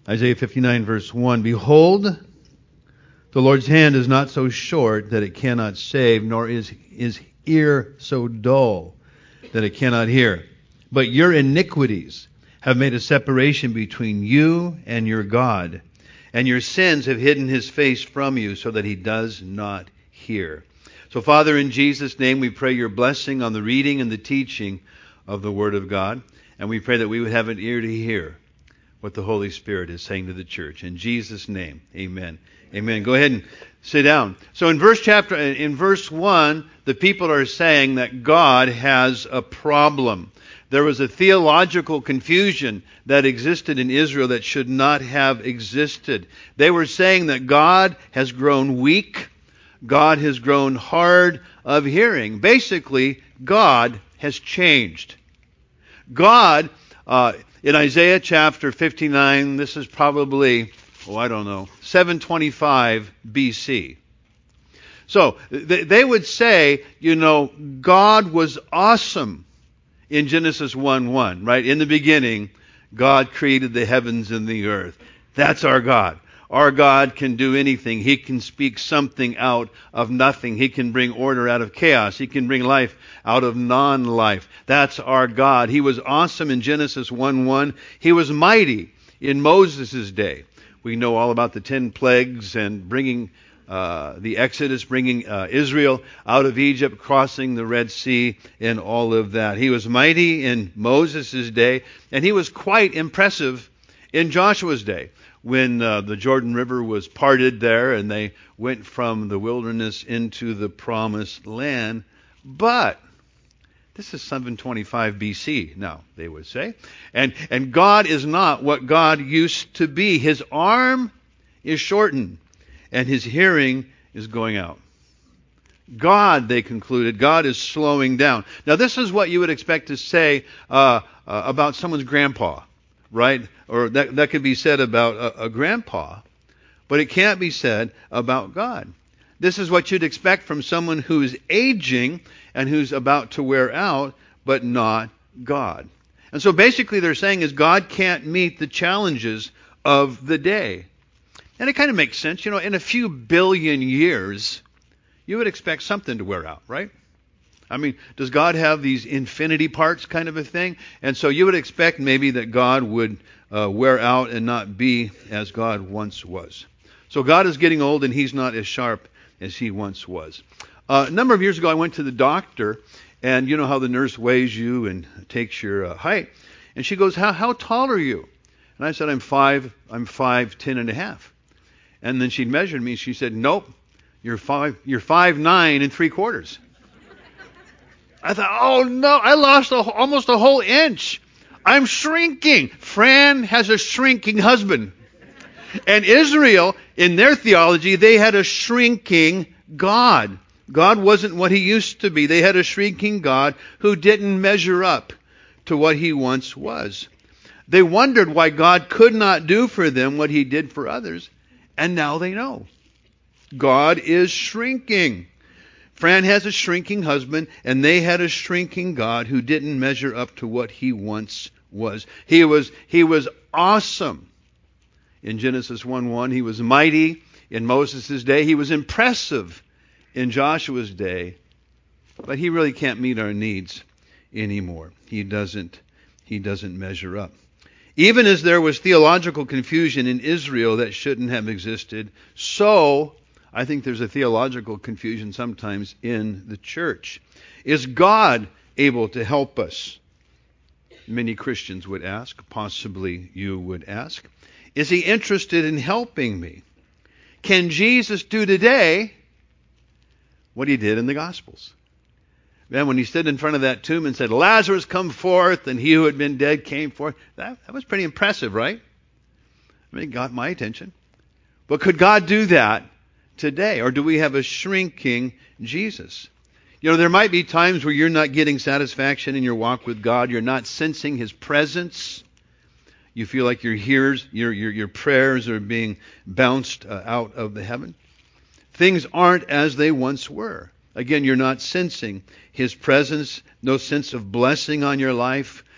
Isaiah 59 verse 1, Behold, the Lord's hand is not so short that it cannot save, nor is his ear so dull that it cannot hear. But your iniquities have made a separation between you and your God, and your sins have hidden his face from you so that he does not hear. So, Father, in Jesus' name, we pray your blessing on the reading and the teaching of the Word of God, and we pray that we would have an ear to hear what the Holy Spirit is saying to the church. In Jesus' name, amen. Amen. Go ahead and sit down. So in verse 1, the people are saying that God has a problem. There was a theological confusion that existed in Israel that should not have existed. They were saying that God has grown weak. God has grown hard of hearing. Basically, God has changed. God, in Isaiah chapter 59, this is probably, 725 BC. So, they would say, God was awesome in Genesis 1:1, right? In the beginning, God created the heavens and the earth. That's our God. Our God can do anything. He can speak something out of nothing. He can bring order out of chaos. He can bring life out of non-life. That's our God. He was awesome in Genesis 1:1. He was mighty in Moses' day. We know all about the 10 plagues and bringing the Exodus, bringing Israel out of Egypt, crossing the Red Sea, and all of that. He was mighty in Moses' day, and he was quite impressive in Joshua's day, when the Jordan River was parted there and they went from the wilderness into the promised land. But this is 725 BC now, they would say. And God is not what God used to be. His arm is shortened and his hearing is going out. God, they concluded, God is slowing down. Now this is what you would expect to say about someone's grandpa, right? Or that could be said about a grandpa, but it can't be said about God. This is what you'd expect from someone who's aging and who's about to wear out, but not God. And so basically they're saying is God can't meet the challenges of the day. And it kind of makes sense. In a few billion years, you would expect something to wear out, right? I mean, does God have these infinity parts kind of a thing? And so you would expect maybe that God would wear out and not be as God once was. So God is getting old and he's not as sharp as he once was. A number of years ago, I went to the doctor, and you know how the nurse weighs you and takes your height. And she goes, how tall are you? And I said, I'm 5'10" and a half. And then she measured me. She said, nope, you're 5'9" and 3/4. I thought, oh no, I lost almost a whole inch. I'm shrinking. Fran has a shrinking husband. And Israel, in their theology, they had a shrinking God. God wasn't what he used to be. They had a shrinking God who didn't measure up to what he once was. They wondered why God could not do for them what he did for others. And now they know. God is shrinking. Fran has a shrinking husband, and they had a shrinking God who didn't measure up to what he once was. He was awesome. In Genesis 1:1, he was mighty in Moses' day. He was impressive in Joshua's day. But he really can't meet our needs anymore. He doesn't measure up. Even as there was theological confusion in Israel that shouldn't have existed, so I think there's a theological confusion sometimes in the church. Is God able to help us? Many Christians would ask. Possibly you would ask. Is he interested in helping me? Can Jesus do today what he did in the Gospels? Man, when he stood in front of that tomb and said, Lazarus, come forth, and he who had been dead came forth, that was pretty impressive, right? I mean, it got my attention. But could God do that today? Or do we have a shrinking Jesus? There might be times where you're not getting satisfaction in your walk with God. You're not sensing his presence. You feel like your prayers are being bounced out of the heaven. Things aren't as they once were. Again, you're not sensing his presence, no sense of blessing on your life,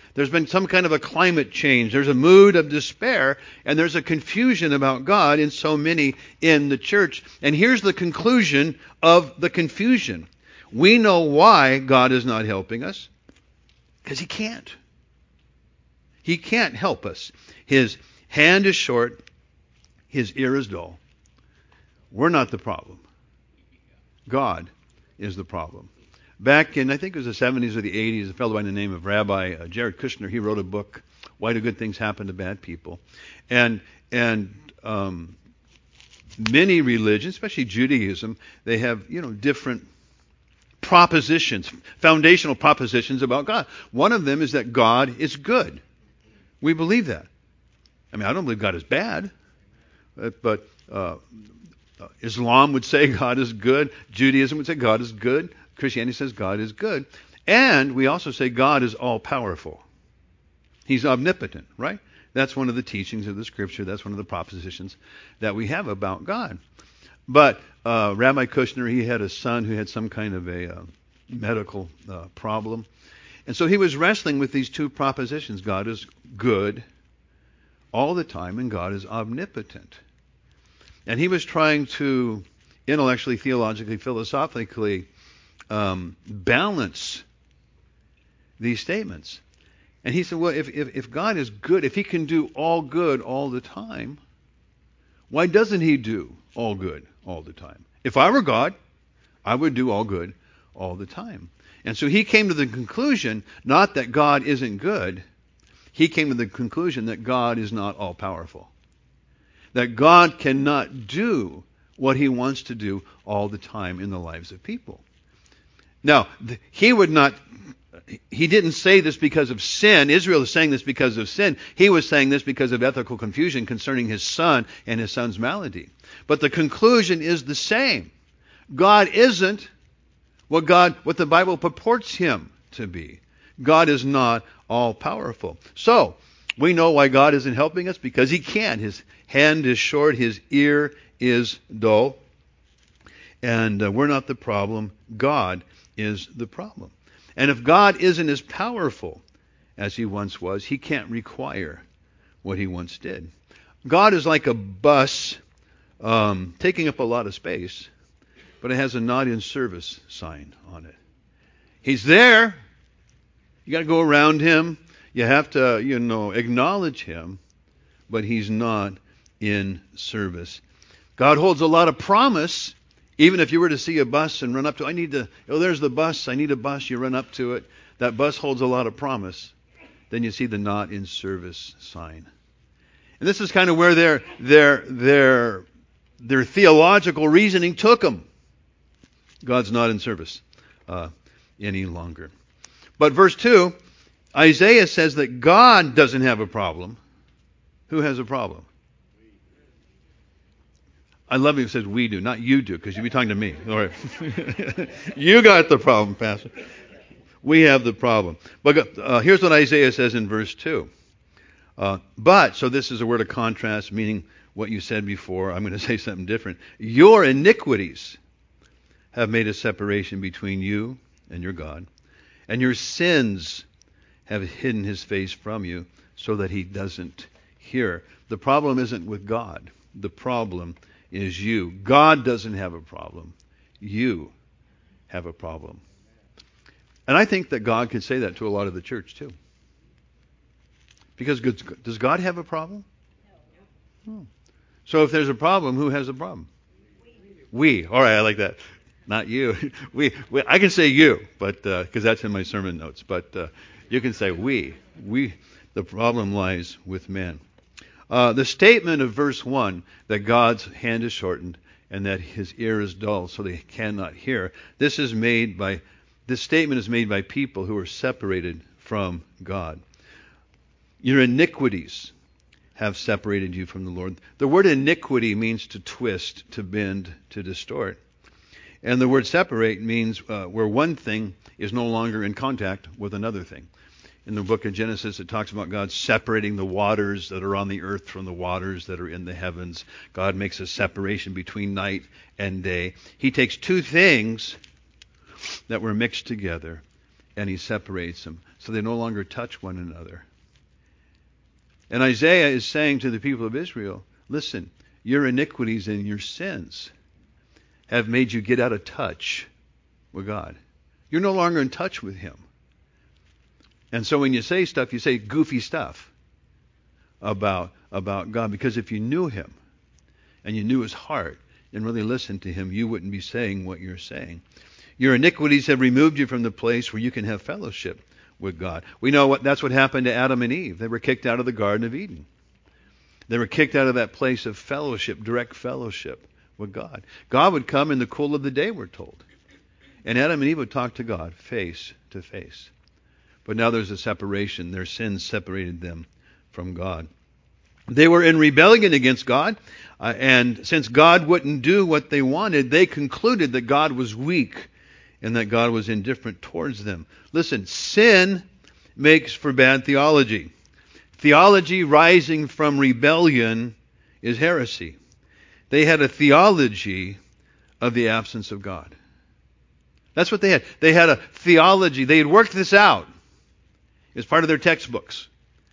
There's been some kind of a climate change. There's a mood of despair, and there's a confusion about God in so many in the church. And here's the conclusion of the confusion. We know why God is not helping us. Because He can't. He can't help us. His hand is short. His ear is dull. We're not the problem. God is the problem. Back in, I think it was the 70s or the 80s, a fellow by the name of Rabbi Jared Kushner, he wrote a book, Why Do Good Things Happen to Bad People? And many religions, especially Judaism, they have, different propositions, foundational propositions about God. One of them is that God is good. We believe that. I mean, I don't believe God is bad, but Islam would say God is good. Judaism would say God is good. Christianity says God is good. And we also say God is all-powerful. He's omnipotent, right? That's one of the teachings of the Scripture. That's one of the propositions that we have about God. But Rabbi Kushner, he had a son who had some kind of a medical problem. And so he was wrestling with these two propositions. God is good all the time, and God is omnipotent. And he was trying to intellectually, theologically, philosophically balance these statements. And he said, well, if God is good, if He can do all good all the time, why doesn't He do all good all the time? If I were God, I would do all good all the time. And so he came to the conclusion, not that God isn't good, he came to the conclusion that God is not all-powerful. That God cannot do what He wants to do all the time in the lives of people. Now, he didn't say this because of sin. Israel is saying this because of sin. He was saying this because of ethical confusion concerning his son and his son's malady. But the conclusion is the same. God isn't what the Bible purports Him to be. God is not all-powerful. So, we know why God isn't helping us, because He can't. His hand is short, His ear is dull. And we're not the problem. God is the problem. And if God isn't as powerful as He once was, He can't require what He once did. God is like a bus taking up a lot of space, but it has a not in service sign on it. He's there. You got to go around Him. You have to, acknowledge Him, but He's not in service. God holds a lot of promise. Even if you were to see a bus and run up to, there's the bus, I need a bus, you run up to it. That bus holds a lot of promise. Then you see the not in service sign. And this is kind of where their theological reasoning took them. God's not in service any longer. But verse 2, Isaiah says that God doesn't have a problem. Who has a problem? I love it. It says we do, not you do, because you'll be talking to me. All right. You got the problem, Pastor. We have the problem. But here's what Isaiah says in verse 2. So this is a word of contrast, meaning what you said before. I'm going to say something different. Your iniquities have made a separation between you and your God, and your sins have hidden His face from you so that He doesn't hear. The problem isn't with God. The problem is you. God doesn't have a problem. You have a problem. And I think that God could say that to a lot of the church too. Because does God have a problem? No. So if there's a problem, who has a problem? We. All right, I like that. Not you. We. I can say you, but because that's in my sermon notes. But you can say we. We. The problem lies with man. The statement of verse 1 that God's hand is shortened and that His ear is dull so they cannot hear. This statement is made by people who are separated from God. Your iniquities have separated you from the Lord. The word iniquity means to twist, to bend, to distort. And the word separate means where one thing is no longer in contact with another thing. In the book of Genesis, it talks about God separating the waters that are on the earth from the waters that are in the heavens. God makes a separation between night and day. He takes two things that were mixed together and He separates them. so they no longer touch one another. And Isaiah is saying to the people of Israel, listen, your iniquities and your sins have made you get out of touch with God. You're no longer in touch with Him. And so when you say stuff, you say goofy stuff about God. Because if you knew Him and you knew His heart and really listened to Him, you wouldn't be saying what you're saying. Your iniquities have removed you from the place where you can have fellowship with God. We know that's what happened to Adam and Eve. They were kicked out of the Garden of Eden. They were kicked out of that place of fellowship, direct fellowship with God. God would come in the cool of the day, we're told. And Adam and Eve would talk to God face to face. But now there's a separation. Their sins separated them from God. They were in rebellion against God. And since God wouldn't do what they wanted, they concluded that God was weak and that God was indifferent towards them. Listen, sin makes for bad theology. Theology rising from rebellion is heresy. They had a theology of the absence of God. That's what they had. They had a theology. They had worked this out as part of their textbooks.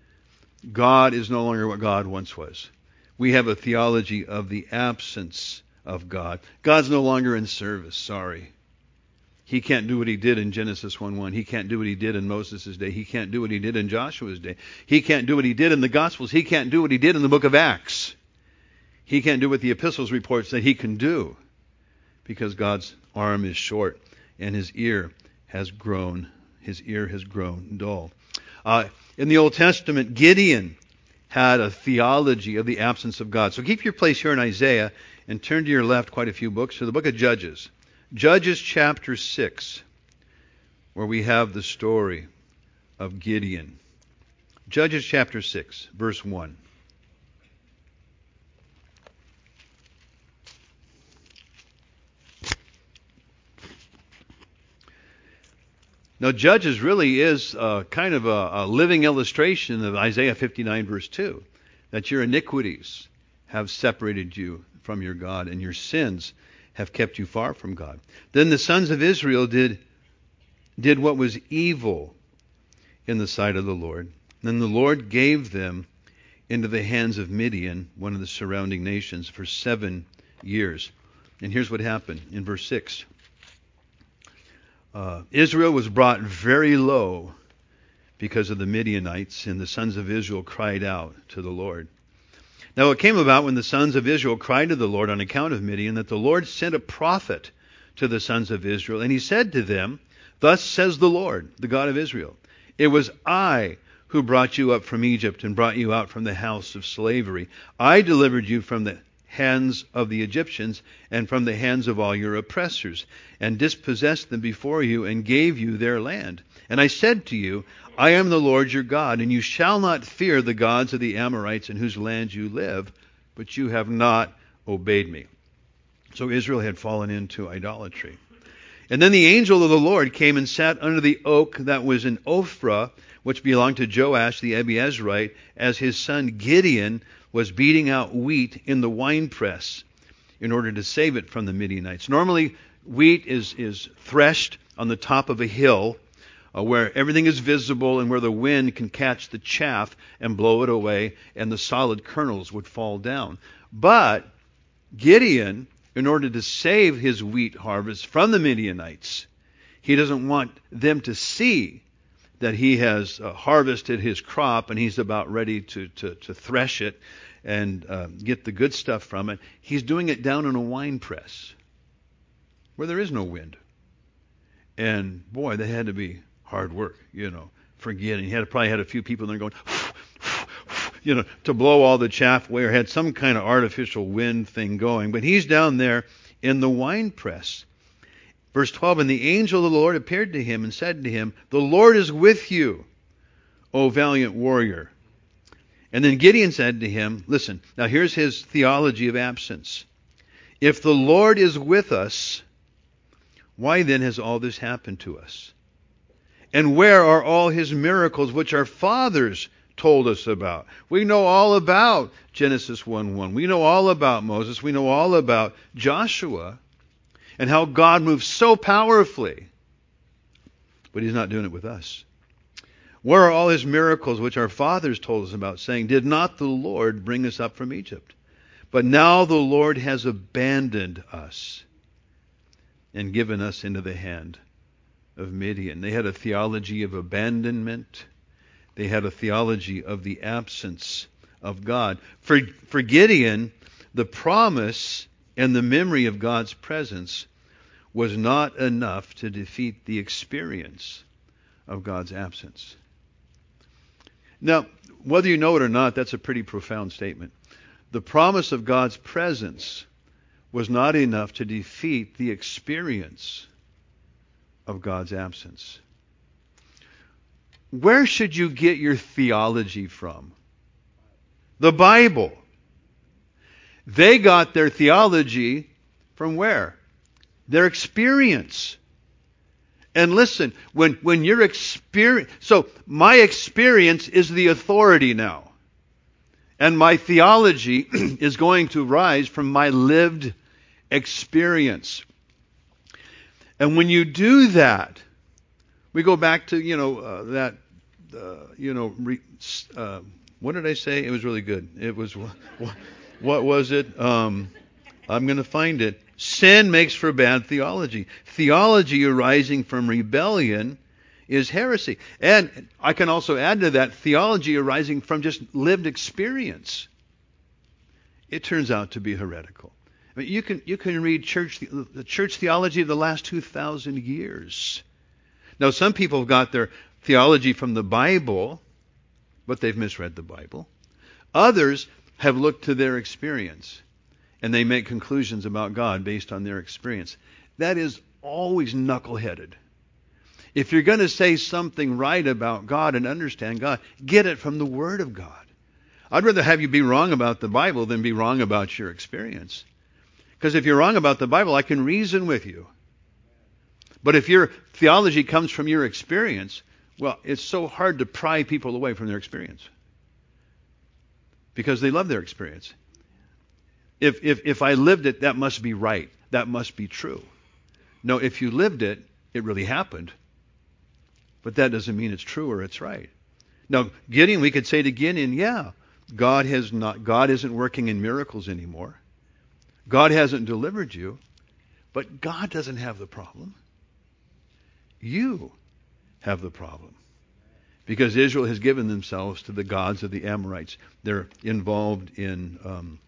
God is no longer what God once was. We have a theology of the absence of God. God's no longer in service. Sorry. He can't do what He did in Genesis 1:1. He can't do what He did in Moses' day. He can't do what He did in Joshua's day. He can't do what He did in the Gospels. He can't do what He did in the book of Acts. He can't do what the epistles reports that He can do, because God's arm is short and His ear has grown dull. In the Old Testament, Gideon had a theology of the absence of God. So keep your place here in Isaiah and turn to your left quite a few books to the book of Judges. Judges chapter 6, where we have the story of Gideon. Judges chapter 6, verse 1. Now, Judges really is kind of a living illustration of Isaiah 59, verse 2, that your iniquities have separated you from your God, and your sins have kept you far from God. Then the sons of Israel did what was evil in the sight of the Lord. Then the Lord gave them into the hands of Midian, one of the surrounding nations, for 7 years. And here's what happened in verse 6. Israel was brought very low because of the Midianites, and the sons of Israel cried out to the Lord. Now it came about when the sons of Israel cried to the Lord on account of Midian, that the Lord sent a prophet to the sons of Israel, and he said to them, Thus says the Lord, the God of Israel, It was I who brought you up from Egypt and brought you out from the house of slavery. I delivered you from the hands of the Egyptians and from the hands of all your oppressors, and dispossessed them before you and gave you their land. And I said to you, I am the Lord your God, and you shall not fear the gods of the Amorites in whose land you live, but you have not obeyed me. So Israel had fallen into idolatry. And then the angel of the Lord came and sat under the oak that was in Ophrah, which belonged to Joash the Abiezrite, as his son Gideon was beating out wheat in the winepress in order to save it from the Midianites. Normally, wheat is threshed on the top of a hill where everything is visible and where the wind can catch the chaff and blow it away, and the solid kernels would fall down. But Gideon, in order to save his wheat harvest from the Midianites, he doesn't want them to see that he has harvested his crop and he's about ready to thresh it and get the good stuff from it. He's doing it down in a wine press where there is no wind. And boy, that had to be hard work, for Gideon. He probably had a few people there going, to blow all the chaff away, or had some kind of artificial wind thing going. But he's down there in the wine press. Verse 12, And the angel of the Lord appeared to him and said to him, The Lord is with you, O valiant warrior. And then Gideon said to him, listen, now here's his theology of absence. If the Lord is with us, why then has all this happened to us? And where are all his miracles which our fathers told us about? We know all about Genesis 1:1. We know all about Moses. We know all about Joshua and how God moves so powerfully. But he's not doing it with us. Where are all his miracles which our fathers told us about, saying, did not the Lord bring us up from Egypt? But now the Lord has abandoned us and given us into the hand of Midian. They had a theology of abandonment. They had a theology of the absence of God. For Gideon, the promise and the memory of God's presence was not enough to defeat the experience of God's absence. Now, whether you know it or not, that's a pretty profound statement. The promise of God's presence was not enough to defeat the experience of God's absence. Where should you get your theology from? The Bible. They got their theology from where? Their experience. And listen, when your experience, so my experience is the authority now. And my theology is going to rise from my lived experience. And when you do that, we go back to, what did I say? It was really good. It was, what was it? I'm going to find it. Sin makes for bad theology. Theology arising from rebellion is heresy. And I can also add to that, theology arising from just lived experience, it turns out to be heretical. I mean, you can read the church theology of the last 2,000 years. Now, some people have got their theology from the Bible, but they've misread the Bible. Others have looked to their experience, and they make conclusions about God based on their experience. That is always knuckleheaded. If you're going to say something right about God and understand God, get it from the Word of God. I'd rather have you be wrong about the Bible than be wrong about your experience. Because if you're wrong about the Bible, I can reason with you. But if your theology comes from your experience, well, it's so hard to pry people away from their experience. Because they love their experience. If I lived it, that must be right. That must be true. No, if you lived it, it really happened. But that doesn't mean it's true or it's right. Now, Gideon, we could say to Gideon, yeah, God isn't working in miracles anymore. God hasn't delivered you, but God doesn't have the problem. You have the problem. Because Israel has given themselves to the gods of the Amorites. They're involved in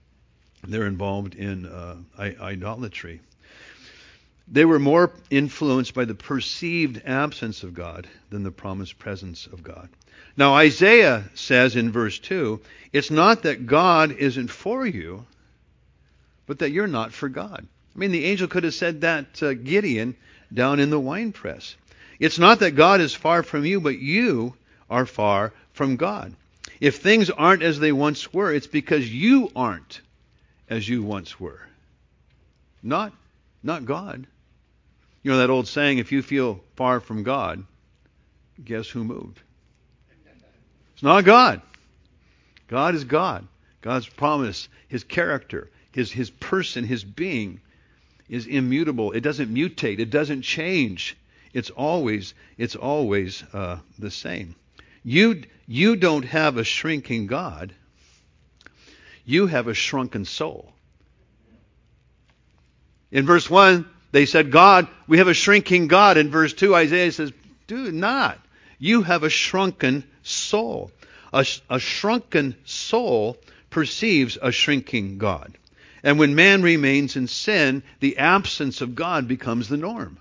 idolatry. They were more influenced by the perceived absence of God than the promised presence of God. Now, Isaiah says in verse 2, it's not that God isn't for you, but that you're not for God. I mean, the angel could have said that to Gideon down in the winepress. It's not that God is far from you, but you are far from God. If things aren't as they once were, it's because you aren't as you once were. Not God. You know that old saying, if you feel far from God, guess who moved? It's not God. God is God. God's promise, His character, His person, His being is immutable. It doesn't mutate. It doesn't change. It's always the same. You don't have a shrinking God. You have a shrunken soul. In verse 1, they said, God, we have a shrinking God. In verse 2, Isaiah says, do not. You have a shrunken soul. A shrunken soul perceives a shrinking God. And when man remains in sin, the absence of God becomes the norm.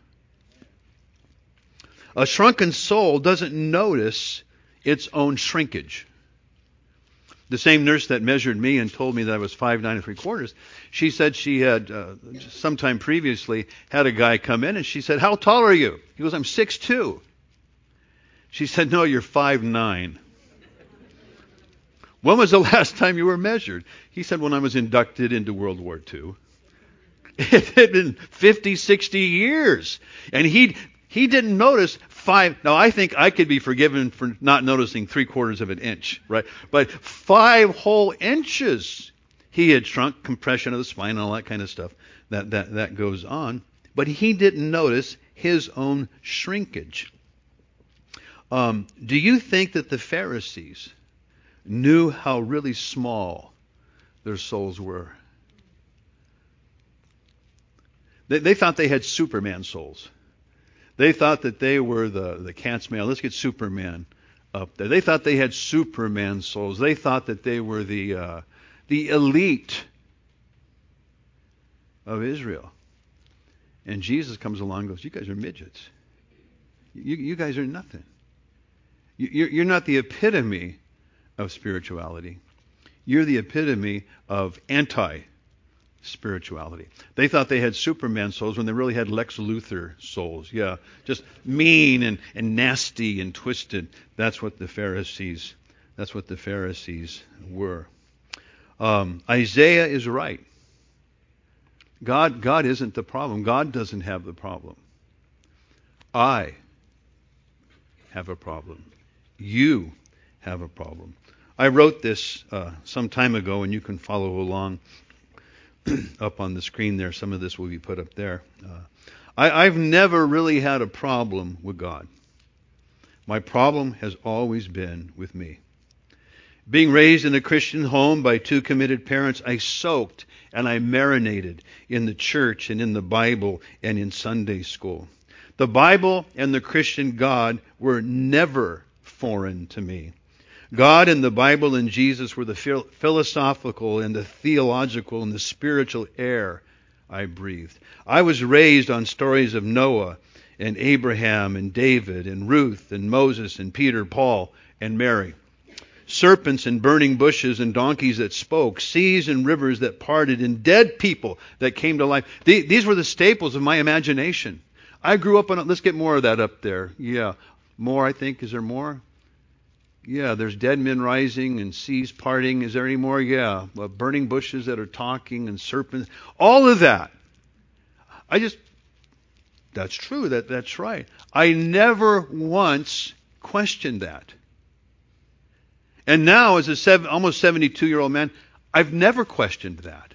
A shrunken soul doesn't notice its own shrinkage. The same nurse that measured me and told me that I was 5'9 3/4", she said she had, sometime previously, had a guy come in and she said, how tall are you? He goes, I'm 6'2". She said, no, you're 5'9". When was the last time you were measured? He said, when I was inducted into World War II. It had been 50, 60 years. And he didn't notice 5. Now, I think I could be forgiven for not noticing 3/4 of an inch, right? But 5 whole inches he had shrunk, compression of the spine, and all that kind of stuff that goes on. But he didn't notice his own shrinkage. Do you think that the Pharisees knew how really small their souls were? They thought they had Superman souls. They thought that they were the cat's meow. Let's get Superman up there. They thought they had Superman souls. They thought that they were the elite of Israel. And Jesus comes along and goes, you guys are midgets. You guys are nothing. You're not the epitome of spirituality. You're the epitome of anti-spirituality. They thought they had Superman souls when they really had Lex Luthor souls. Yeah, just mean and nasty and twisted. That's what the Pharisees were. Isaiah is right. God isn't the problem. God doesn't have the problem. I have a problem. You have a problem. I wrote this some time ago, and you can follow along up on the screen there. Some of this will be put up there. I've never really had a problem with God. My problem has always been with me. Being raised in a Christian home by two committed parents, I soaked and I marinated in the church and in the Bible and in Sunday school. The Bible and the Christian God were never foreign to me. God and the Bible and Jesus were the philosophical and the theological and the spiritual air I breathed. I was raised on stories of Noah and Abraham and David and Ruth and Moses and Peter, Paul and Mary. Serpents and burning bushes and donkeys that spoke, seas and rivers that parted, and dead people that came to life. These were the staples of my imagination. I grew up on it. Let's get more of that up there. Yeah. More, I think. Is there more? Yeah, there's dead men rising and seas parting. Is there any more? Yeah. Burning bushes that are talking and serpents. All of that. That's true. That's right. I never once questioned that. And now, as a almost 72-year-old man, I've never questioned that.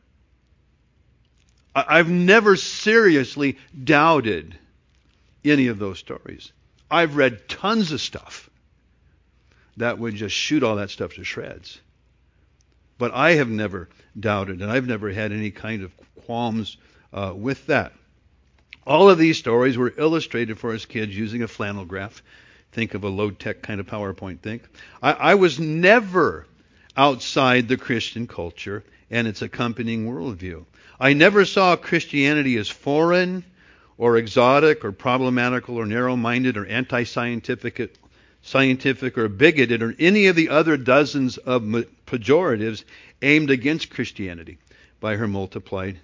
I've never seriously doubted any of those stories. I've read tons of stuff that would just shoot all that stuff to shreds. But I have never doubted, and I've never had any kind of qualms with that. All of these stories were illustrated for us kids using a flannel graph. Think of a low-tech kind of PowerPoint thing. I was never outside the Christian culture and its accompanying worldview. I never saw Christianity as foreign or exotic or problematical or narrow-minded or anti-scientific or bigoted or any of the other dozens of pejoratives aimed against Christianity by her multiplied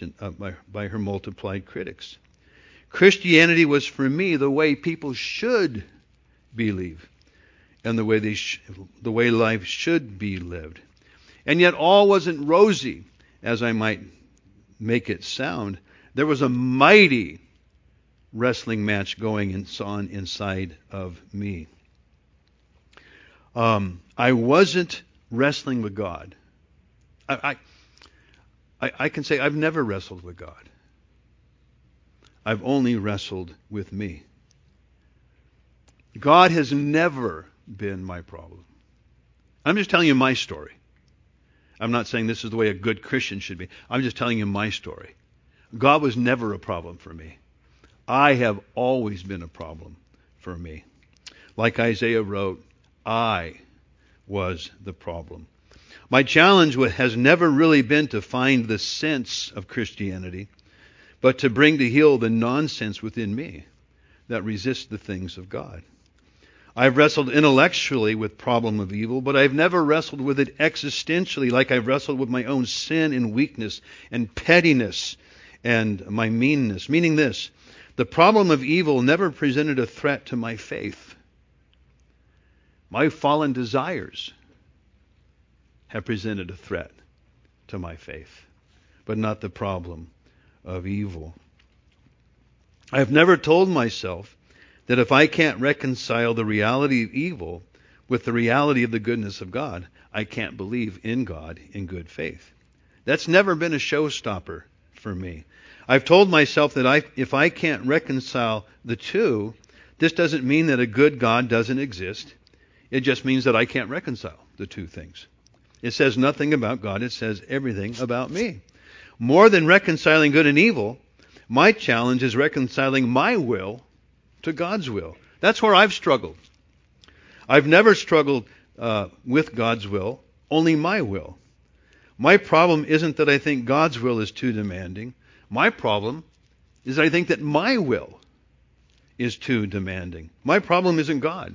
critics. Christianity was for me the way people should believe and the way life should be lived. And yet all wasn't rosy, as I might make it sound. There was a mighty wrestling match going on inside of me. I wasn't wrestling with God. I can say I've never wrestled with God. I've only wrestled with me. God has never been my problem. I'm just telling you my story. I'm not saying this is the way a good Christian should be. I'm just telling you my story. God was never a problem for me. I have always been a problem for me. Like Isaiah wrote, I was the problem. My challenge has never really been to find the sense of Christianity, but to bring to heel the nonsense within me that resists the things of God. I've wrestled intellectually with problem of evil, but I've never wrestled with it existentially like I've wrestled with my own sin and weakness and pettiness and my meanness. Meaning this, the problem of evil never presented a threat to my faith. My fallen desires have presented a threat to my faith, but not the problem of evil. I've never told myself that if I can't reconcile the reality of evil with the reality of the goodness of God, I can't believe in God in good faith. That's never been a showstopper for me. I've told myself that if I can't reconcile the two, This doesn't mean that a good God doesn't exist. It just means that I can't reconcile the two things. It says nothing about God. It says everything about me. More than reconciling good and evil, my challenge is reconciling my will to God's will. That's where I've struggled. I've never struggled with God's will, only my will. My problem isn't that I think God's will is too demanding. My problem is I think that my will is too demanding. My problem isn't God.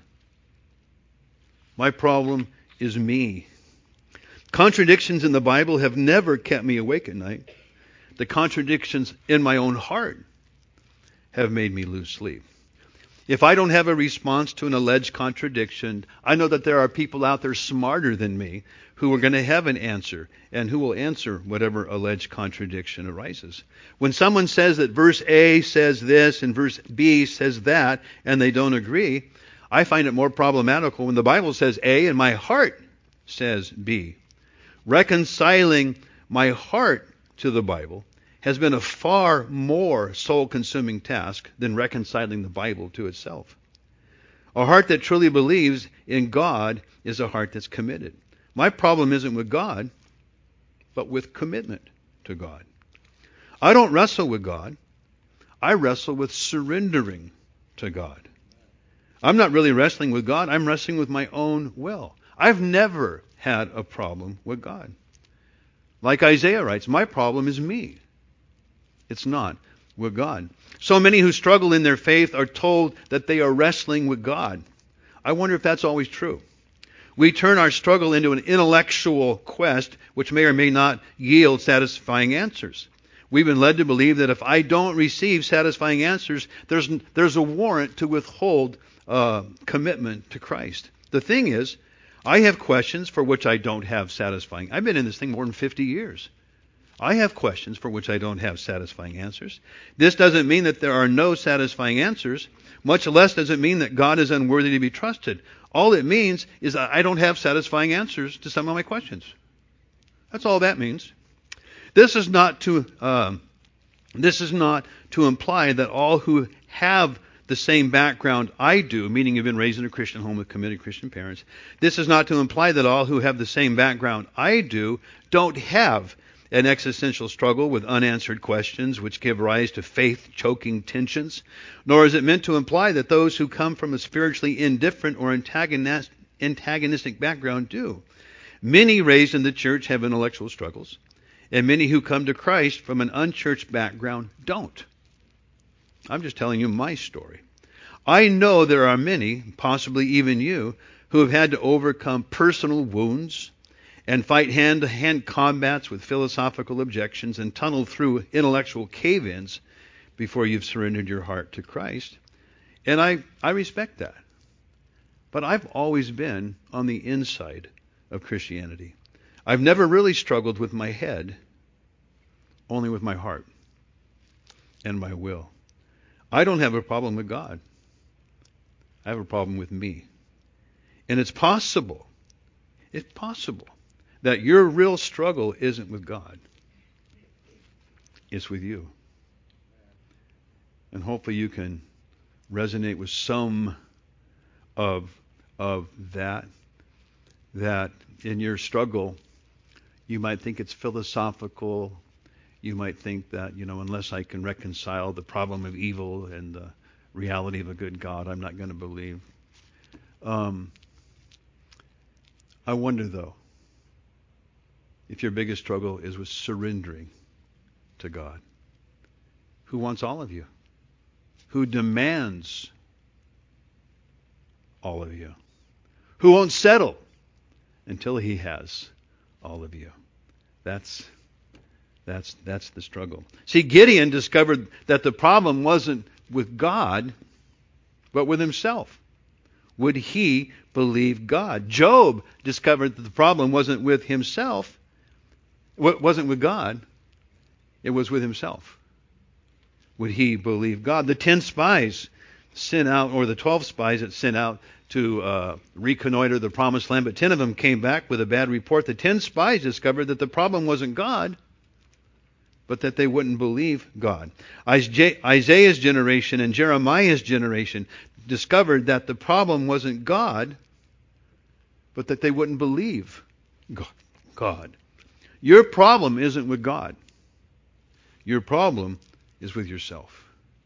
My problem is me. Contradictions in the Bible have never kept me awake at night. The contradictions in my own heart have made me lose sleep. If I don't have a response to an alleged contradiction, I know that there are people out there smarter than me who are going to have an answer and who will answer whatever alleged contradiction arises. When someone says that verse A says this and verse B says that and they don't agree, I find it more problematical when the Bible says A and my heart says B. Reconciling my heart to the Bible has been a far more soul-consuming task than reconciling the Bible to itself. A heart that truly believes in God is a heart that's committed. My problem isn't with God, but with commitment to God. I don't wrestle with God. I wrestle with surrendering to God. I'm not really wrestling with God. I'm wrestling with my own will. I've never had a problem with God. Like Isaiah writes, my problem is me. It's not with God. So many who struggle in their faith are told that they are wrestling with God. I wonder if that's always true. We turn our struggle into an intellectual quest, which may or may not yield satisfying answers. We've been led to believe that if I don't receive satisfying answers, there's a warrant to withhold commitment to Christ. The thing is, I have questions for which I don't have satisfying. I've been in this thing more than 50 years. I have questions for which I don't have satisfying answers. This doesn't mean that there are no satisfying answers, much less does it mean that God is unworthy to be trusted. All it means is I don't have satisfying answers to some of my questions. That's all that means. This is not to imply that all who have the same background I do, meaning you've been raised in a Christian home with committed Christian parents. This is not to imply that all who have the same background I do don't have an existential struggle with unanswered questions which give rise to faith-choking tensions, nor is it meant to imply that those who come from a spiritually indifferent or antagonistic background do. Many raised in the church have intellectual struggles, and many who come to Christ from an unchurched background don't. I'm just telling you my story. I know there are many, possibly even you, who have had to overcome personal wounds and fight hand-to-hand combats with philosophical objections and tunnel through intellectual cave-ins before you've surrendered your heart to Christ. And I respect that. But I've always been on the inside of Christianity. I've never really struggled with my head, only with my heart and my will. I don't have a problem with God. I have a problem with me. And it's possible that your real struggle isn't with God. It's with you. And hopefully you can resonate with some of that in your struggle, you might think it's philosophical. You might think that, unless I can reconcile the problem of evil and the reality of a good God, I'm not going to believe. I wonder, though, if your biggest struggle is with surrendering to God, who wants all of you, who demands all of you, who won't settle until he has all of you. That's the struggle. See, Gideon discovered that the problem wasn't with God, but with himself. Would he believe God? Job discovered that the problem wasn't with himself, wasn't with God, it was with himself. Would he believe God? The 10 spies sent out, or the 12 spies that sent out to reconnoiter the promised land, but 10 of them came back with a bad report. The 10 spies discovered that the problem wasn't God, but that they wouldn't believe God. Isaiah's generation and Jeremiah's generation discovered that the problem wasn't God, but that they wouldn't believe God. Your problem isn't with God. Your problem is with yourself.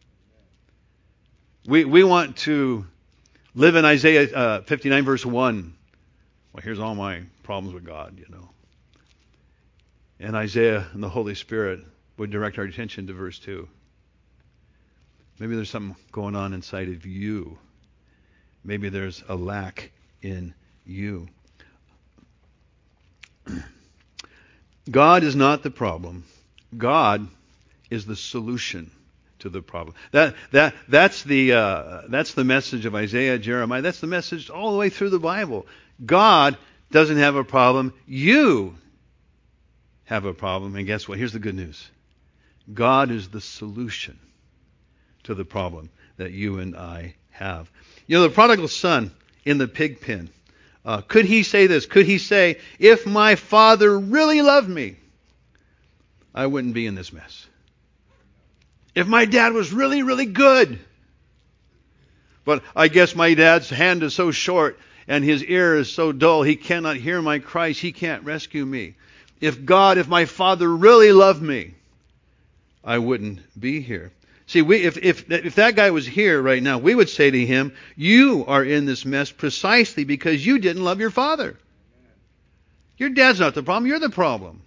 We want to live in Isaiah 59 verse 1. Well, here's all my problems with God, And Isaiah and the Holy Spirit would direct our attention to verse 2. Maybe there's something going on inside of you. Maybe there's a lack in you. God is not the problem. God is the solution to the problem. That's the message of Isaiah, Jeremiah. That's the message all the way through the Bible. God doesn't have a problem. You have a problem. And guess what? Here's the good news. God is the solution to the problem that you and I have. The prodigal son in the pig pen. Could he say this? Could he say, if my father really loved me, I wouldn't be in this mess? If my dad was really, really good, but I guess my dad's hand is so short and his ear is so dull, he cannot hear my cries, he can't rescue me. If my father really loved me, I wouldn't be here. See, if that guy was here right now, we would say to him, you are in this mess precisely because you didn't love your father. Your dad's not the problem, you're the problem.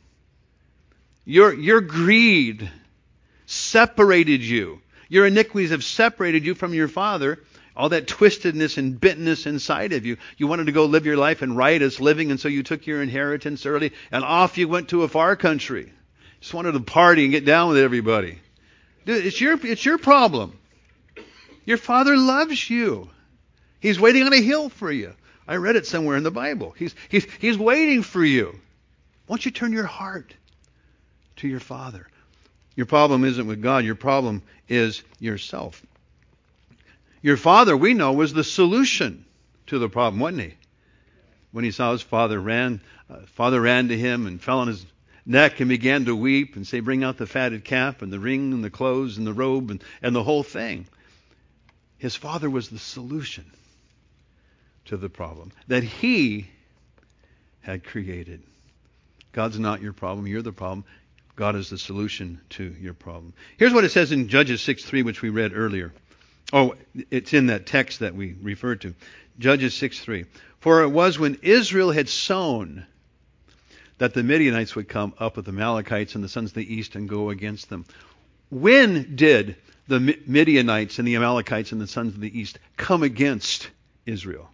Your greed separated you. Your iniquities have separated you from your father. All that twistedness and bitterness inside of you. You wanted to go live your life in riotous living, and so you took your inheritance early, and off you went to a far country. Just wanted to party and get down with everybody. Dude, it's your problem. Your father loves you. He's waiting on a hill for you. I read it somewhere in the Bible. He's waiting for you. Why don't you turn your heart to your father? Your problem isn't with God. Your problem is yourself. Your father, we know, was the solution to the problem, wasn't he? When he saw his father ran to him and fell on his neck and began to weep and say, bring out the fatted calf and the ring and the clothes and the robe and the whole thing. His father was the solution to the problem that he had created. God's not your problem. You're the problem. God is the solution to your problem. Here's what it says in Judges 6:3, which we read earlier. Oh, it's in that text that we referred to. Judges 6:3. For it was when Israel had sown that the Midianites would come up with the Amalekites and the sons of the east and go against them. When did the Midianites and the Amalekites and the sons of the east come against Israel?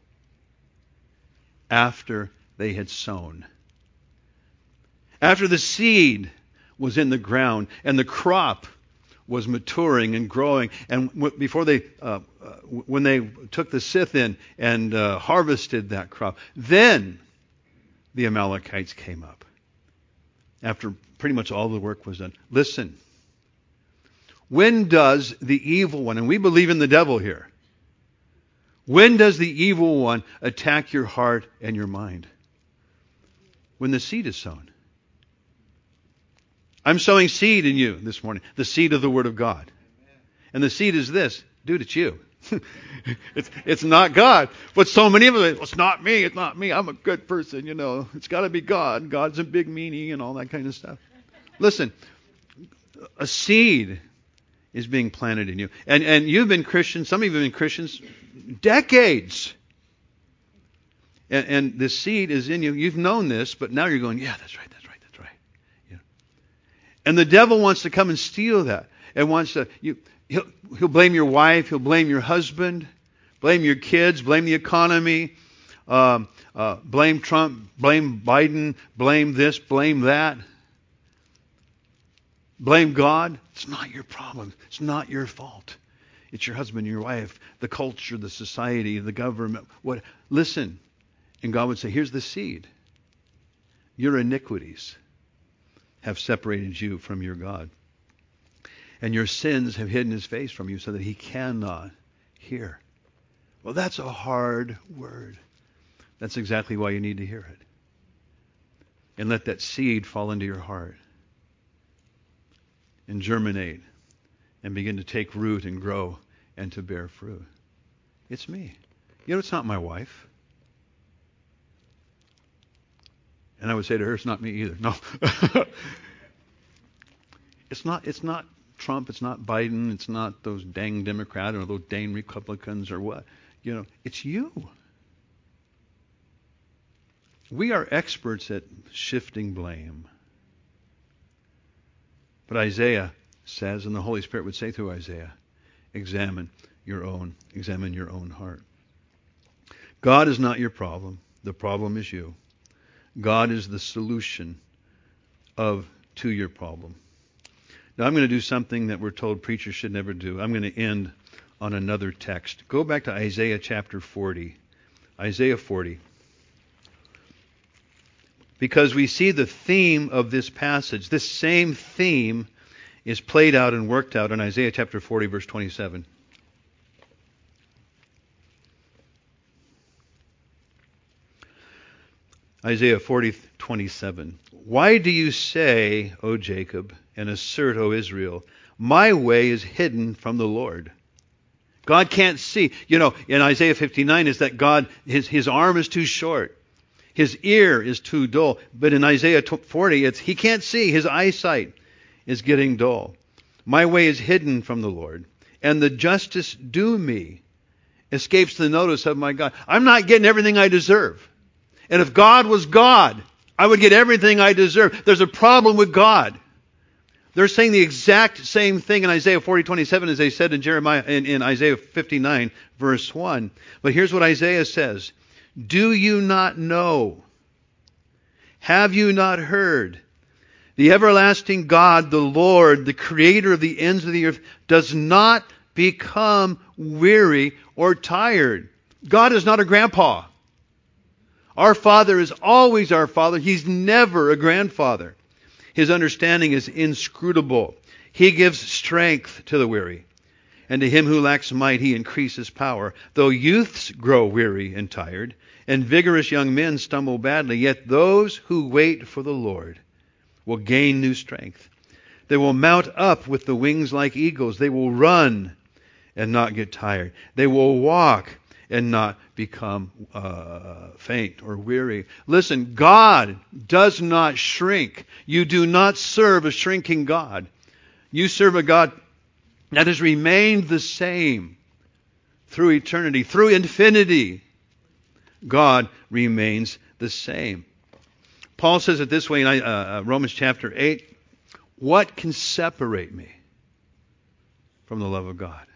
After they had sown. After the seed was in the ground and the crop was maturing and growing, and before when they took the scythe in and harvested that crop, then the Amalekites came up. After pretty much all the work was done. Listen, when does the evil one, and we believe in the devil here, when does the evil one attack your heart and your mind? When the seed is sown. I'm sowing seed in you this morning, the seed of the Word of God. And the seed is this. Dude, it's you. It's not God. But so many of us, well, it's not me, it's not me. I'm a good person, It's got to be God. God's a big meanie and all that kind of stuff. Listen, a seed is being planted in you. And you've been Christians, some of you have been Christians decades. And the seed is in you. You've known this, but now you're going, yeah, that's right. And the devil wants to come and steal that. And he'll blame your wife, he'll blame your husband, blame your kids, blame the economy, blame Trump, blame Biden, blame this, blame that. Blame God. It's not your problem. It's not your fault. It's your husband, your wife, the culture, the society, the government. Listen. And God would say, here's the seed. Your iniquities have separated you from your God. And your sins have hidden his face from you so that he cannot hear. Well, that's a hard word. That's exactly why you need to hear it. And let that seed fall into your heart and germinate and begin to take root and grow and to bear fruit. It's me. You know, it's not my wife. And I would say to her, it's not me either. No. It's not Trump, it's not Biden, it's not those dang Democrats or those dang Republicans or what. You know, it's you. We are experts at shifting blame. But Isaiah says, and the Holy Spirit would say through Isaiah, examine your own heart. God is not your problem. The problem is you. God is the solution to your problem. Now I'm going to do something that we're told preachers should never do. I'm going to end on another text. Go back to Isaiah chapter 40. Isaiah 40. Because we see the theme of this passage. This same theme is played out and worked out in Isaiah chapter 40, verse 27. Isaiah 40:27. Why do you say, O Jacob, and assert, O Israel, my way is hidden from the Lord? God can't see. You know, in Isaiah 59 is that God, his arm is too short. His ear is too dull. But in Isaiah 40, he can't see. His eyesight is getting dull. My way is hidden from the Lord, and the justice due me escapes the notice of my God. I'm not getting everything I deserve. And if God was God, I would get everything I deserve. There's a problem with God. They're saying the exact same thing in Isaiah 40:27 as they said in Isaiah 59, verse 1. But here's what Isaiah says. Do you not know? Have you not heard? The everlasting God, the Lord, the creator of the ends of the earth, does not become weary or tired. God is not a grandpa. Our Father is always our Father. He's never a grandfather. His understanding is inscrutable. He gives strength to the weary, and to him who lacks might he increases power. Though youths grow weary and tired, and vigorous young men stumble badly, yet those who wait for the Lord will gain new strength. They will mount up with the wings like eagles. They will run and not get tired. They will walk and not become faint or weary. Listen, God does not shrink. You do not serve a shrinking God. You serve a God that has remained the same through eternity, through infinity. God remains the same. Paul says it this way in Romans chapter 8. What can separate me from the love of God?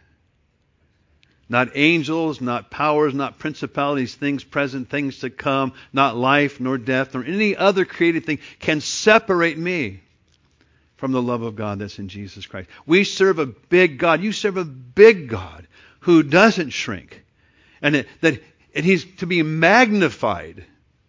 Not angels, not powers, not principalities, things present, things to come, not life, nor death, nor any other created thing can separate me from the love of God that's in Jesus Christ. We serve a big God. You serve a big God who doesn't shrink. And He's to be magnified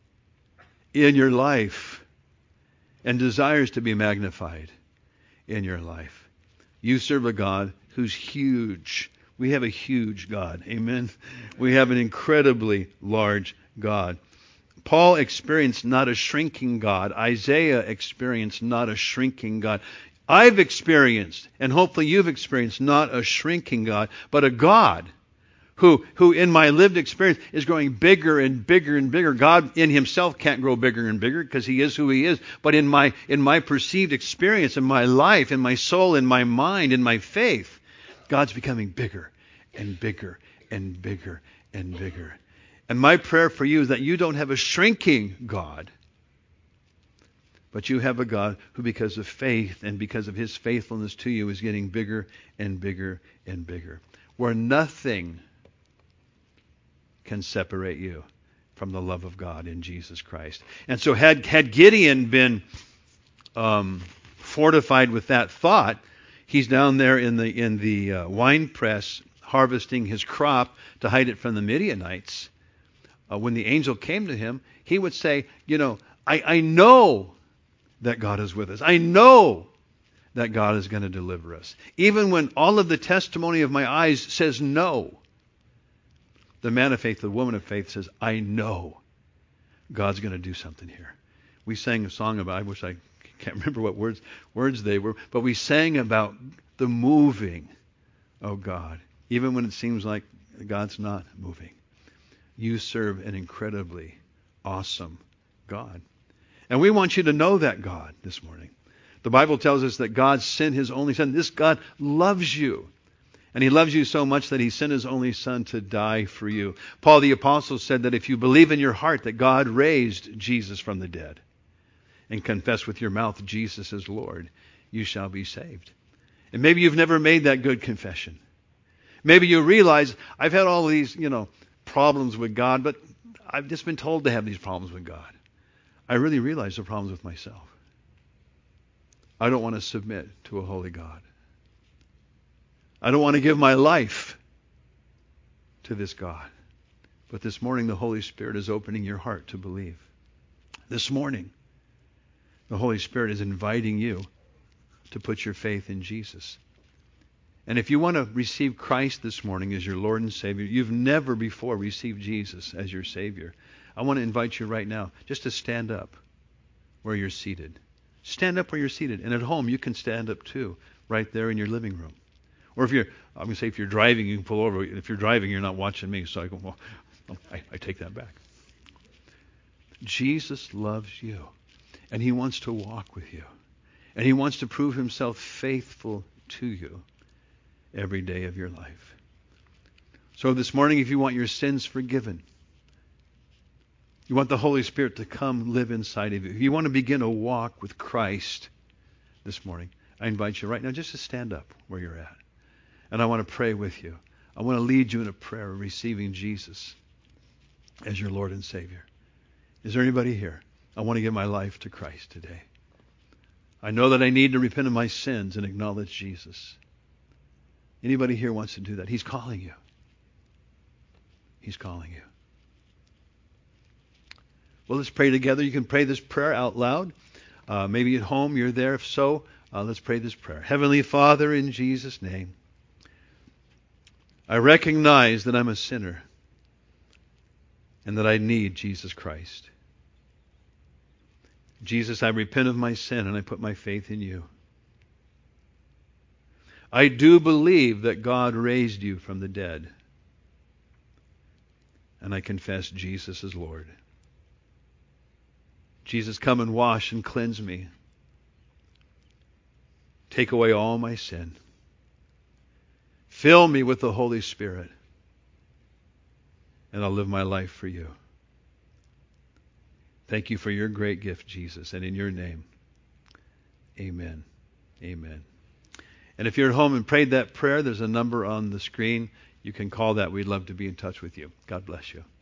in your life and desires to be magnified in your life. You serve a God who's huge. We have a huge God. Amen. We have an incredibly large God. Paul experienced not a shrinking God. Isaiah experienced not a shrinking God. I've experienced, and hopefully you've experienced, not a shrinking God, but a God who in my lived experience is growing bigger and bigger and bigger. God in himself can't grow bigger and bigger because he is who he is. But in my perceived experience, in my life, in my soul, in my mind, in my faith, God's becoming bigger and bigger and bigger and bigger. And my prayer for you is that you don't have a shrinking God, but you have a God who, because of faith and because of his faithfulness to you, is getting bigger and bigger and bigger. Where nothing can separate you from the love of God in Jesus Christ. And so had Gideon been fortified with that thought, he's down there in the wine press harvesting his crop to hide it from the Midianites. When the angel came to him, he would say, I know that God is with us. I know that God is going to deliver us. Even when all of the testimony of my eyes says no, the man of faith, the woman of faith says, I know God's going to do something here. We sang a song about, I wish I can't remember what words they were, but we sang about the moving of God. Even when it seems like God's not moving. You serve an incredibly awesome God. And we want you to know that God this morning. The Bible tells us that God sent His only Son. This God loves you. And He loves you so much that He sent His only Son to die for you. Paul the Apostle said that if you believe in your heart that God raised Jesus from the dead and confess with your mouth Jesus is Lord, you shall be saved. And maybe you've never made that good confession. Maybe you realize, I've had all these, problems with God, but I've just been told to have these problems with God. I really realize the problems with myself. I don't want to submit to a holy God. I don't want to give my life to this God. But this morning, the Holy Spirit is opening your heart to believe. This morning, the Holy Spirit is inviting you to put your faith in Jesus. And if you want to receive Christ this morning as your Lord and Savior, you've never before received Jesus as your Savior, I want to invite you right now just to stand up where you're seated. Stand up where you're seated. And at home, you can stand up too, right there in your living room. Or if you're driving, you can pull over. If you're driving, you're not watching me, so I take that back. Jesus loves you, and He wants to walk with you. And He wants to prove Himself faithful to you every day of your life. So this morning, if you want your sins forgiven, you want the Holy Spirit to come live inside of you, if you want to begin a walk with Christ this morning, I invite you right now just to stand up where you're at. And I want to pray with you. I want to lead you in a prayer of receiving Jesus as your Lord and Savior. Is there anybody here? I want to give my life to Christ today. I know that I need to repent of my sins and acknowledge Jesus. Anybody here wants to do that? He's calling you. He's calling you. Well, let's pray together. You can pray this prayer out loud. Maybe at home you're there. If so, let's pray this prayer. Heavenly Father, in Jesus' name, I recognize that I'm a sinner and that I need Jesus Christ. Jesus, I repent of my sin and I put my faith in you. I do believe that God raised you from the dead. And I confess Jesus is Lord. Jesus, come and wash and cleanse me. Take away all my sin. Fill me with the Holy Spirit. And I'll live my life for you. Thank you for your great gift, Jesus. And in your name, amen. Amen. And if you're at home and prayed that prayer, there's a number on the screen. You can call that. We'd love to be in touch with you. God bless you.